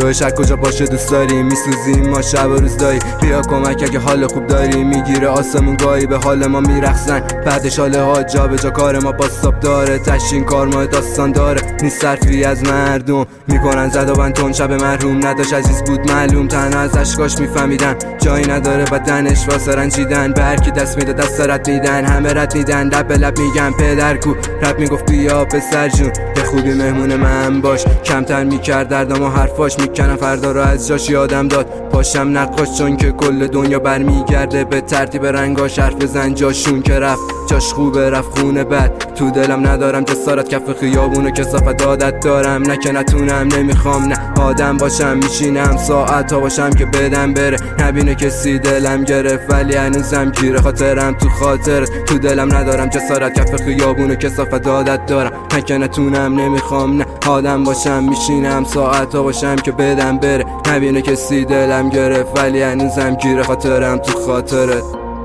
جای شک کجا باشه دوست داری، میسوزیم ما شب و روز دایی. بیا کمک اگه حال خوب داری، میگیره آسمون گاهی به حال ما میرقصن. بعدش حال ها جا به جا کار ما باستاب داره، تشین کار ما داستان داره. نیست صرفی از مردم میکنن زد و بنتون، شب مرحوم نداشت عزیز بود معلوم، تنها از اشکاش میفهمیدن جایی نداره بدنش واسه رنجیدن. به هر کی دست میده دست رد میدن، همه رد میدن لب به لب میگن پدر کو. رب میگفت بیا پسر جون به خوبی مهمون من باش، کمتر میکرد دردم و حرفاش، میکنم فردا رو از جاش یادم داد. پاشم نقاش چون که کل دنیا برمیگرده به ترتیب رنگاش، حرف بزن جاشون که رفت جاش خوبه رفت خونه بد. تو دلم ندارم جسارت کف خیابونو کثافت عادت دارم، نه که نتونم نمیخوام نه آدم باشم، میشینم ساعت ها باشم که بدم بره نبینه کسی دلم گرفت، ولی هنوزم گیره خاطرم تو خاطرت. تو دلم ندارم جسارت کف خیابونو کثافت عادت دارم، نه که نتونم نمیخوام نه آدم باشم، میشینم ساعت ها باشم که بدم بره نبینه کسی دلم گرفت، ولی هنوزم گیره خاطرم تو خاطرت،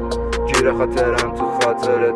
گیره خاطرم تو خاطرت.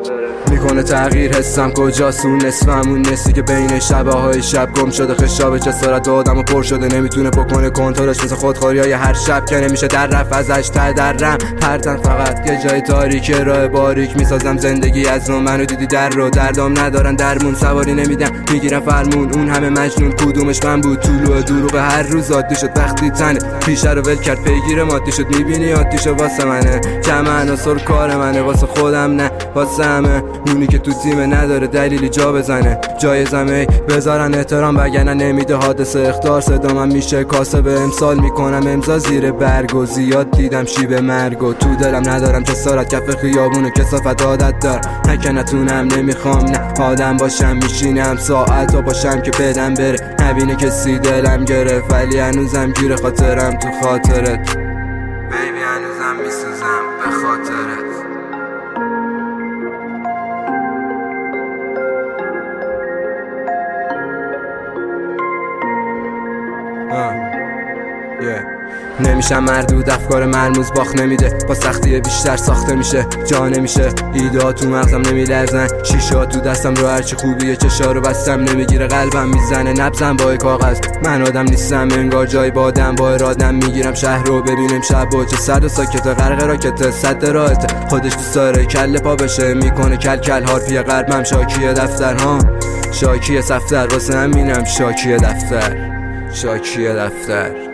میکنه تغییر حسم کجاست اون نصفمون نصفی که بین شبه های شب گم شده. خشاب جسارت آدمو پر شده نمیتونه بکنه کنترلش، مثل خودخوری های هر شب که نمیشه در رفت ازش ته درم پرتن. فقط یه جای تاریک راه باریک میسازم زندگی از نو، منو دیدی در رو دردام ندارن درمون، سواری نمیدم میگیرم فرمون. اون همه مجنون کدومش من بود؟ طلوع دروغ هر روز عادی شد وقتی تنه پیشه رو ول کرد پیگیر مادی شد. میبینی آتیشو واسه منه کم عناصر کار منه، واسه خودم نه واسه همه. اونی که تو تیم نداره دلیلی جا بزنه جایزمه بذارن احترام، وگرنه نمیده حادثه اخطار. صدا من میشه کاسب امسال میکنم امضا زیر برگ و زیاد دیدم شیب مرگ و تو دلم ندارم جسارت کف خیابونو کثافت عادت دارم، نه که نتونم نمیخوام نه آدم باشم، میشینم ساعت ها باشم که بدم بره نبینه کسی دلم گرفت، ولی هنوزم گیره خاطرم تو خاطرت. بیبی هنوزم میسوزم به خاطرت. نمیشم مردود افکار مرموز باخ نمیده، با سختی بیشتر ساخته میشه جا نمیشه. ایده ها تو مغزم نمیلرزن، شیشه ها تو دستم رو هرچی خوبیه چشا رو بستم نمیگیره قلبم میزنه نبزم با کاغذ. من آدم نیستم انگار جای با آدم با ارادم، میگیرم شهر رو ببینیم شب و چه صد و ساکت غرق راکت صد راحته خودش دوست داره کله پا بشه میکنه کل کل هارپی قلبم شاکی دفتر ها شاکی سفتر واسه همینم شاکی دفتر شاکی دفتر.